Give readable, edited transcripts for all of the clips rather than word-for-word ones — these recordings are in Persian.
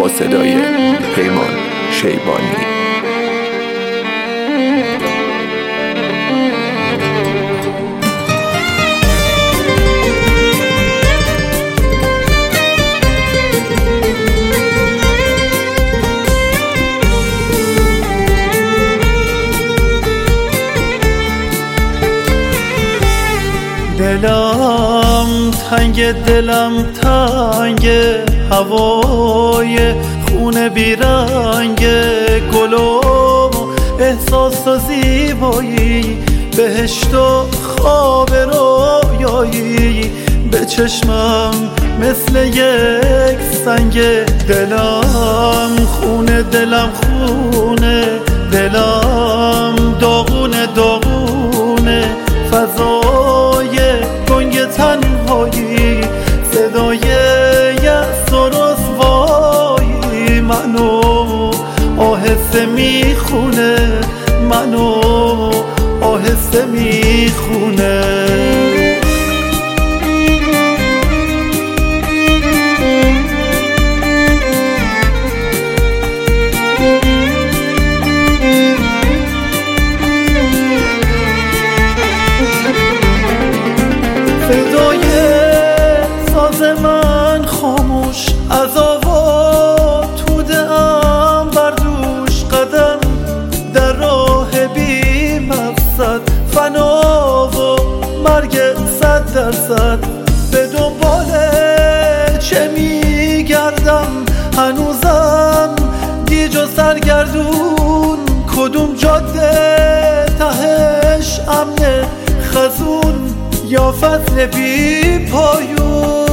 با صدای پیمان شیبانی. دلم تنگ، دلم تنگ، هوای خونه بیرنگ، گل و احساس و زیبایی، بهشت و خواب رویایی به چشمم مثل یک سنگ. دلم خونه، دلم خونه، دلم داغونه داغونه، فضای گنگ تنهایی، صدای یأس و رسوایی منو آهسته میخونه، منو آهسته میخونه. صدای ساز من خاموش، از آوا توده ام بر دوش، قدم در راه بی مقصد، فنا و مرگ 100%. به دنبال چه میگردم هنوزم گیج و سرگردون، کدوم جاده تهش امن خزون یا فصل بی پایون.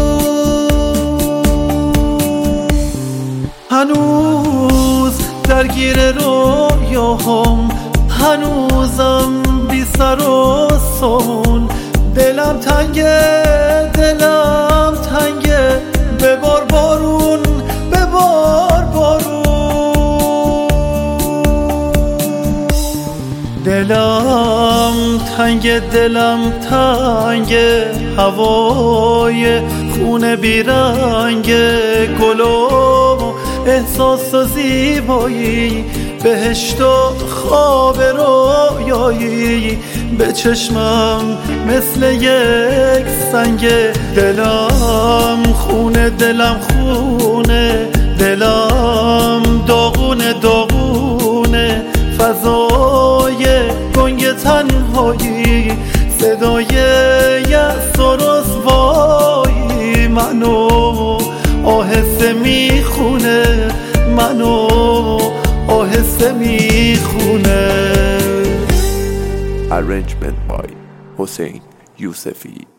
هنوز درگیر رویاهام، هنوزم بی سر و سامون، دلم تنگه، دلم تنگه، ببار بارون، ببار بارون. دلم تنگ، دلم تنگ، هوای خونه بیرنگ، گل و احساس و زیبایی، بهشت و خواب رویایی به چشمم مثل یک سنگ. دلم خونه، دلم خونه، دلم داغونه داغونه، فضای گنگ تنهایی، صدای یأس و رسوایی منو آهسته میخونه، منو آهسته میخونه. Arrangement by حسین یوسفی.